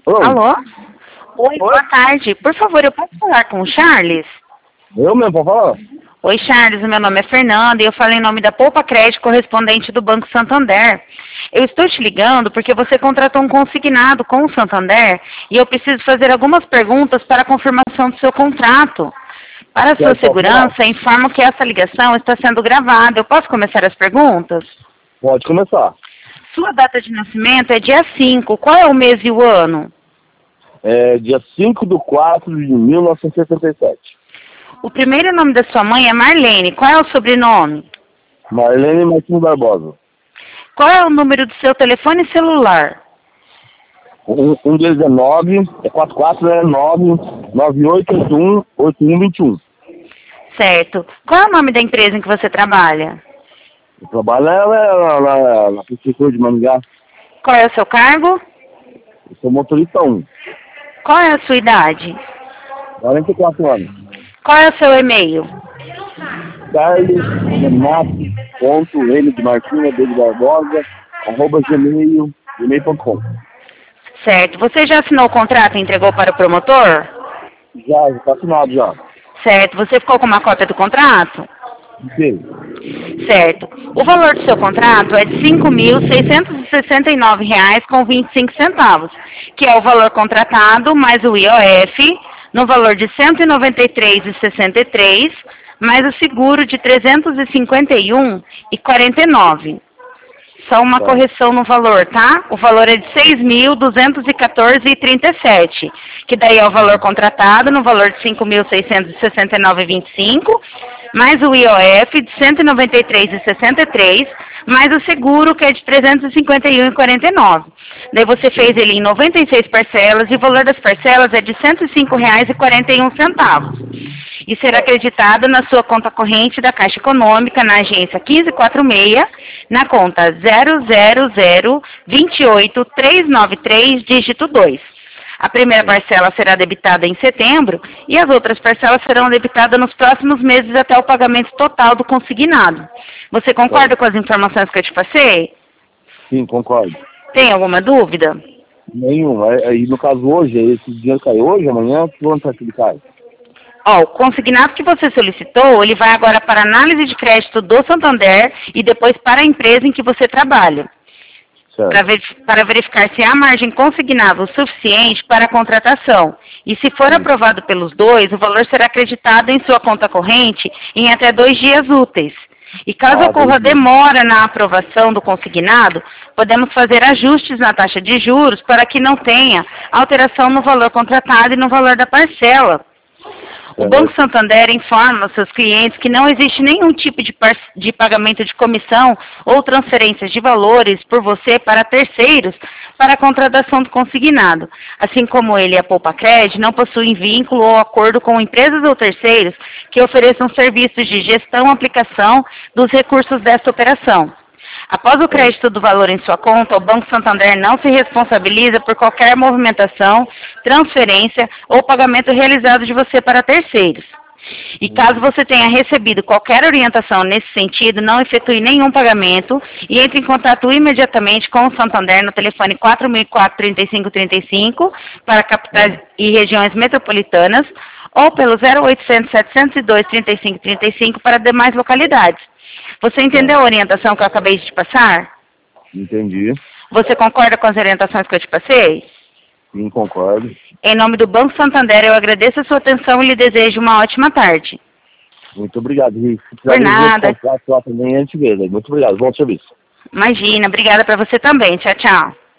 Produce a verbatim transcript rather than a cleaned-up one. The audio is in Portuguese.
Oi. Alô? Oi, Oi? boa tarde. Por favor, eu posso falar com o Charles? Eu mesmo, pode falar? Oi, Charles, o meu nome é Fernanda e eu falo em nome da Poupa Crédito, correspondente do Banco Santander. Eu estou te ligando porque você contratou um consignado com o Santander e eu preciso fazer algumas perguntas para a confirmação do seu contrato. Para a sua Quer segurança, falar? informo que essa ligação está sendo gravada. Eu posso começar as perguntas? Pode começar. Sua data de nascimento é dia cinco. Qual é o mês e o ano? É dia cinco de quatro de mil novecentos e setenta e sete. O primeiro nome da sua mãe é Marlene. Qual é o sobrenome? Marlene Martins Barbosa. Qual é o número do seu telefone celular? Um, um deles é nove, é quatro quatro é nove nove oito oito um oito um dois um. Certo. Qual é o nome da empresa em que você trabalha? Eu trabalho na, na, na, na prefeitura de Maringá. Qual é o seu cargo? Eu sou motorista um. Qual é a sua idade? quarenta e quatro anos. Qual é o seu e-mail? Carlos Renato ponto N de Martina D de Barbosa arroba gmail gmail ponto com. Certo. Você já assinou o contrato e entregou para o promotor? Já, já está assinado já. Certo. Você ficou com uma cópia do contrato? Sim. Certo. O valor do seu contrato é de cinco mil seiscentos e sessenta e nove reais com vinte e cinco centavos, que é o valor contratado mais o I O F, no valor de cento e noventa e três reais e sessenta e três centavos, mais o seguro de trezentos e cinquenta e um reais e quarenta e nove centavos. Só uma Tá. correção no valor, tá? O valor é de seis mil duzentos e quatorze reais e trinta e sete centavos, que daí é o valor contratado no valor de cinco mil seiscentos e sessenta e nove reais e vinte e cinco centavos, mais o I O F de cento e noventa e três reais e sessenta e três centavos, mais o seguro que é de trezentos e cinquenta e um reais e quarenta e nove centavos. Daí você fez ele em noventa e seis parcelas e o valor das parcelas é de cento e cinco reais e quarenta e um centavos. E será acreditado na sua conta corrente da Caixa Econômica, na agência quinze quarenta e seis, na conta zero zero zero dois oito três nove três, dígito dois. A primeira parcela será debitada em setembro e as outras parcelas serão debitadas nos próximos meses até o pagamento total do consignado. Você concorda com as informações que eu te passei? Sim, concordo. Tem alguma dúvida? Nenhum. Aí, no caso, hoje, esse dinheiro cai hoje, amanhã, quanto é que ele cai? Ó, o consignado que você solicitou, ele vai agora para análise de crédito do Santander e depois para a empresa em que você trabalha, Certo. para ver, para verificar se há margem consignável suficiente para a contratação. E se for Sim. aprovado pelos dois, o valor será acreditado em sua conta corrente em até dois dias úteis. E caso Ah, ocorra entendi. demora na aprovação do consignado, podemos fazer ajustes na taxa de juros para que não tenha alteração no valor contratado e no valor da parcela. O Banco Santander informa aos seus clientes que não existe nenhum tipo de, par- de pagamento de comissão ou transferências de valores por você para terceiros para a contratação do consignado. Assim como ele e a Poupa Crédito não possuem vínculo ou acordo com empresas ou terceiros que ofereçam serviços de gestão e aplicação dos recursos desta operação. Após o crédito do valor em sua conta, o Banco Santander não se responsabiliza por qualquer movimentação, transferência ou pagamento realizado de você para terceiros. E caso você tenha recebido qualquer orientação nesse sentido, não efetue nenhum pagamento e entre em contato imediatamente com o Santander no telefone quatro mil e quatro, trinta e cinco trinta e cinco para capitais e regiões metropolitanas ou pelo zero oitocentos, setecentos e dois, trinta e cinco trinta e cinco para demais localidades. Você entendeu a orientação que eu acabei de te passar? Entendi. Você concorda com as orientações que eu te passei? Sim, concordo. Em nome do Banco Santander, eu agradeço a sua atenção e lhe desejo uma ótima tarde. Muito obrigado, Rick. Se Por nada. Contrato lá também, a gente vê, né? Muito obrigado. Bom serviço. Imagina, obrigada para você também. Tchau, tchau.